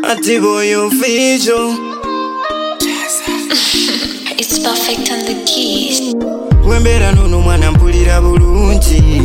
ati boy official. It's perfect on the keys. Wembera nuno mwana mpulira bulungi,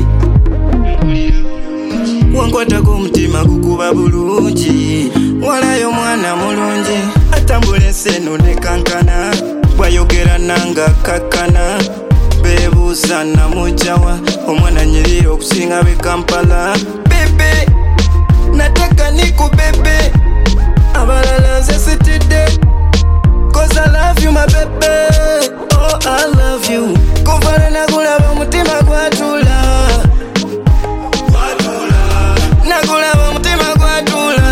wankwatako omutima gukuba bulungi. Walayo mwana mulungi, atambula enseno ne kankana, bwayogera nanga kakana. Bebuuza namujawa, omwana nyirira okusinga be Kampala. Bebe, nataka nikubebe, abalala nze sitidde, 'cause I love you my baby. Oh I love you. Kuvala nakulaba omutima gwatula, nakulaba omutima gwatula,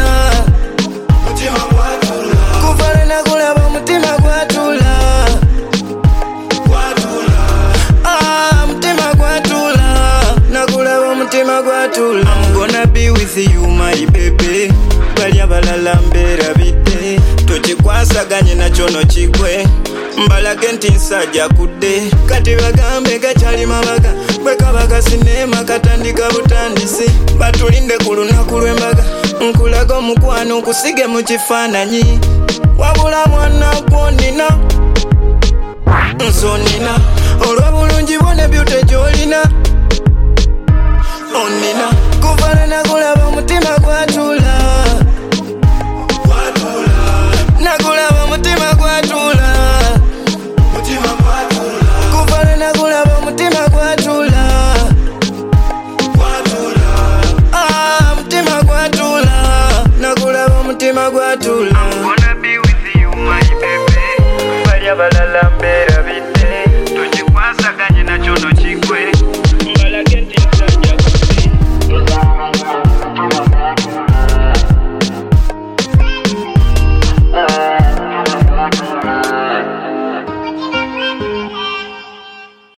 kuvala nakulaba omutima gwatula, omutima gwatula, nakulaba omutima gwatula. I'm gonna be with you my baby, bali abalala mbeera bidde, tokikwasaganye nakyo nokigwe, mbalage nti nsajja kudde. Kati bagambe gakyali mabaga, bwe kaba gasinema katandika butandisi. Batulinde ku lunaku lw'embaga, nkulaga omukwano nkusige mu kifaananyi. Wabula mwana gw'onina, nsonina, olw'obulungi bwo ne byute gy'olina, onina.